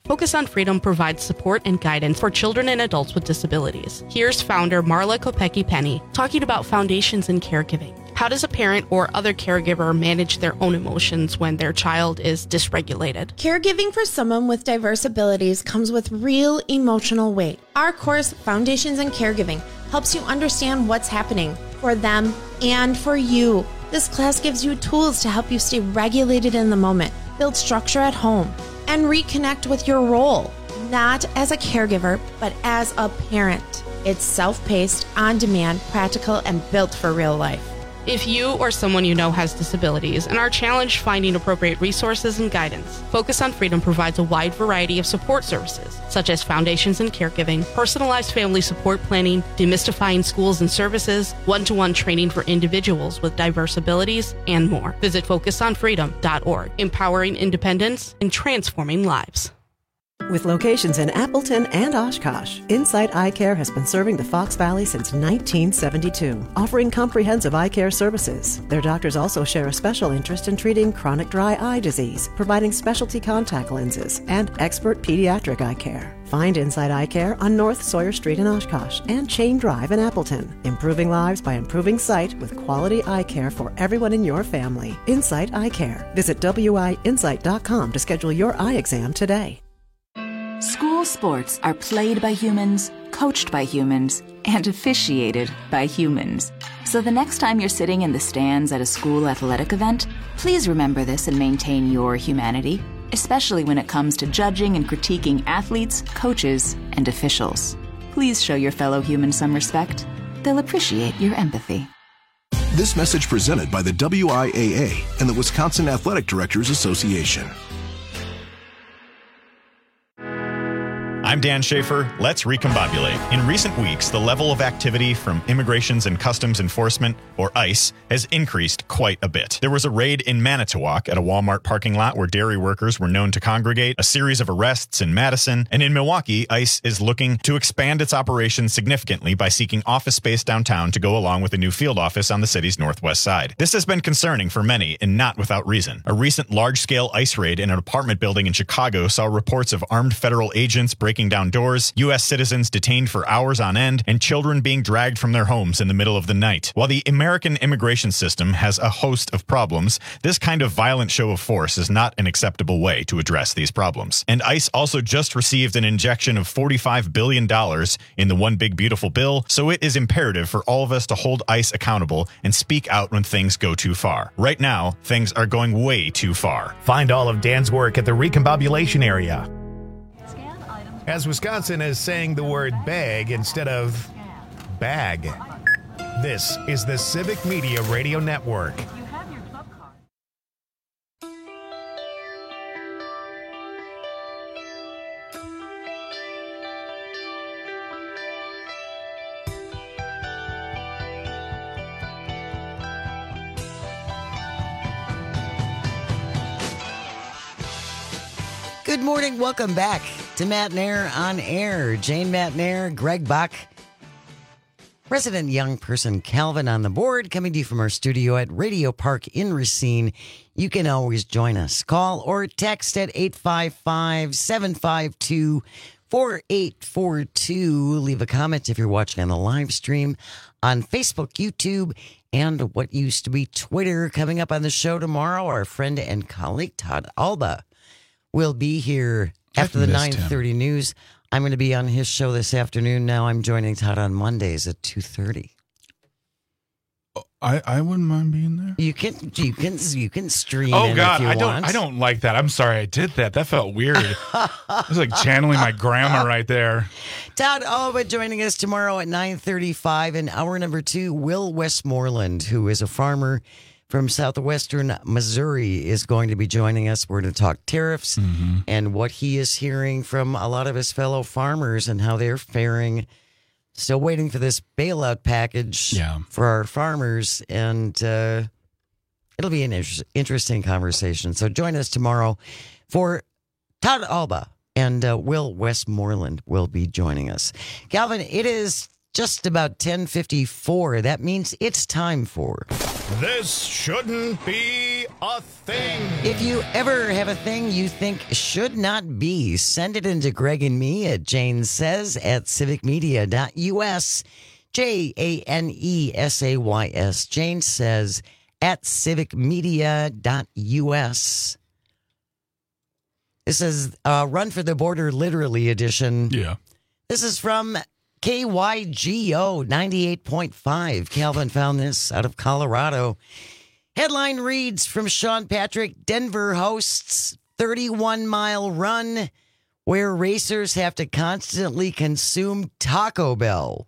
Focus on Freedom provides support and guidance for children and adults with disabilities. Here's founder Marla Kopecki-Penny talking about foundations in caregiving. How does a parent or other caregiver manage their own emotions when their child is dysregulated? Caregiving for someone with diverse abilities comes with real emotional weight. Our course, Foundations in Caregiving, helps you understand what's happening for them and for you. This class gives you tools to help you stay regulated in the moment, build structure at home, and reconnect with your role, not as a caregiver, but as a parent. It's self-paced, on-demand, practical, and built for real life. If you or someone you know has disabilities and are challenged finding appropriate resources and guidance, Focus on Freedom provides a wide variety of support services, such as Foundations in Caregiving, personalized family support planning, demystifying schools and services, one-to-one training for individuals with diverse abilities, and more. Visit focus on freedom dot org, empowering independence and transforming lives. With locations in Appleton and Oshkosh, Insight Eye Care has been serving the Fox Valley since nineteen seventy-two, offering comprehensive eye care services. Their doctors also share a special interest in treating chronic dry eye disease, providing specialty contact lenses, and expert pediatric eye care. Find Insight Eye Care on North Sawyer Street in Oshkosh and Chain Drive in Appleton. Improving lives by improving sight with quality eye care for everyone in your family. Insight Eye Care. Visit W I insight dot com to schedule your eye exam today. School sports are played by humans, coached by humans, and officiated by humans. So the next time you're sitting in the stands at a school athletic event, please remember this and maintain your humanity, especially when it comes to judging and critiquing athletes, coaches, and officials. Please show your fellow humans some respect. They'll appreciate your empathy. This message presented by the W I A A and the Wisconsin Athletic Directors Association. I'm Dan Schaefer. Let's recombobulate. In recent weeks, the level of activity from Immigrations and Customs Enforcement, or ICE, has increased quite a bit. There was a raid in Manitowoc at a Walmart parking lot where dairy workers were known to congregate, a series of arrests in Madison, and in Milwaukee, ICE is looking to expand its operations significantly by seeking office space downtown to go along with a new field office on the city's northwest side. This has been concerning for many, and not without reason. A recent large-scale ICE raid in an apartment building in Chicago saw reports of armed federal agents breaking down doors, U S citizens detained for hours on end, and children being dragged from their homes in the middle of the night. While the American immigration system has a host of problems, this kind of violent show of force is not an acceptable way to address these problems. And ICE also just received an injection of forty-five billion dollars in the One Big Beautiful Bill, so it is imperative for all of us to hold ICE accountable and speak out when things go too far. Right now, things are going way too far. Find all of Dan's work at the Recombobulation area. As Wisconsin is saying the word bag instead of bag. This is the Civic Media Radio Network. Good morning. Welcome back to Matt Nair on Air. Jane Matt Nair, Greg Buck, resident young person Calvin on the board, coming to you from our studio at Radio Park in Racine. You can always join us. Call or text at eight five five, seven five two, four eight four two. Leave a comment if you're watching on the live stream on Facebook, YouTube, and what used to be Twitter. Coming up on the show tomorrow, our friend and colleague Todd Alba will be here after the nine thirty news. I'm going to be on his show this afternoon. Now I'm joining Todd on Mondays at two thirty. I, I wouldn't mind being there. You can you can you can stream. Oh in God, if you I don't want. I don't like that. I'm sorry I did that. That felt weird. It was like channeling my grandma right there. Todd Alba joining us tomorrow at nine thirty-five. In hour number two, Will Westmoreland, who is a farmer from southwestern Missouri, is going to be joining us. We're going to talk tariffs mm-hmm. and what he is hearing from a lot of his fellow farmers and how they're faring. Still waiting for this bailout package yeah. for our farmers, and uh, it'll be an inter- interesting conversation. So join us tomorrow for Todd Alba, and uh, Will Westmoreland will be joining us. Calvin, it is just about ten fifty-four. That means it's time for... This shouldn't be a thing. If you ever have a thing you think should not be, send it into Greg and me at Jane Says at civic media dot U S. J A N E S A Y S. Jane Says at civic media dot U S. This is uh, Run for the Border Literally edition. Yeah. This is from K Y G O ninety-eight point five. Calvin found this out of Colorado. Headline reads from Sean Patrick, Denver hosts thirty-one mile run where racers have to constantly consume Taco Bell.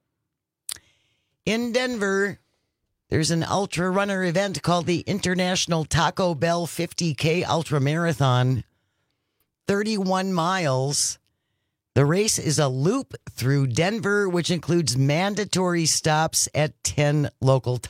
In Denver, there's an ultra runner event called the International Taco Bell fifty K Ultra Marathon. thirty-one miles. The race is a loop through Denver, which includes mandatory stops at ten local